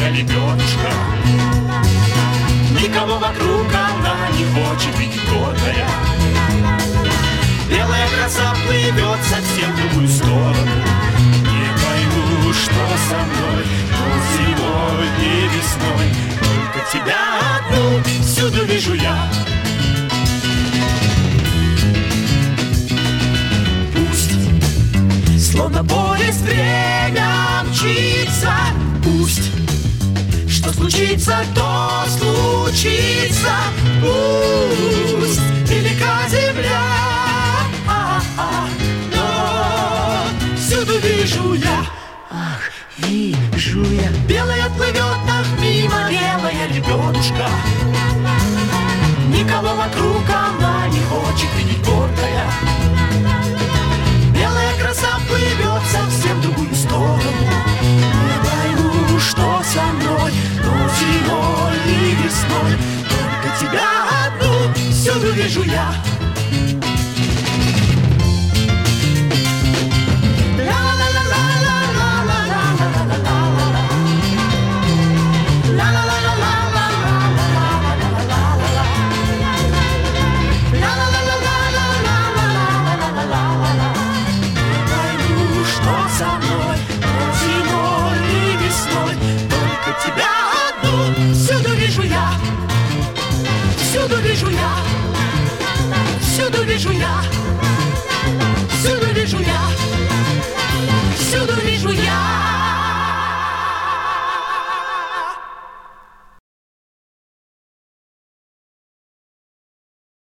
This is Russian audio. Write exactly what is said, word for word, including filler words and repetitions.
белая лебедушка. Никого вокруг она не хочет видеть гордая. Белая краса плывет совсем в другую сторону. Не пойму, что со мной, но зимой и весной только тебя одну всюду вижу я. Пусть, словно поезд, время мчится. Пусть, что случится, то случится. Пусть велика земля, но всюду вижу я. Ах, вижу я. Белая плывет так мимо, белая лебедушка. Никого вокруг она не хочет видеть гордая. Белая краса плывет совсем в другую сторону. Не пойму, что со мной, но зимой и весной только тебя одну всюду вижу я. Со мной, но зимой и весной только тебя одну всюду вижу я. Всюду вижу я. Всюду вижу я.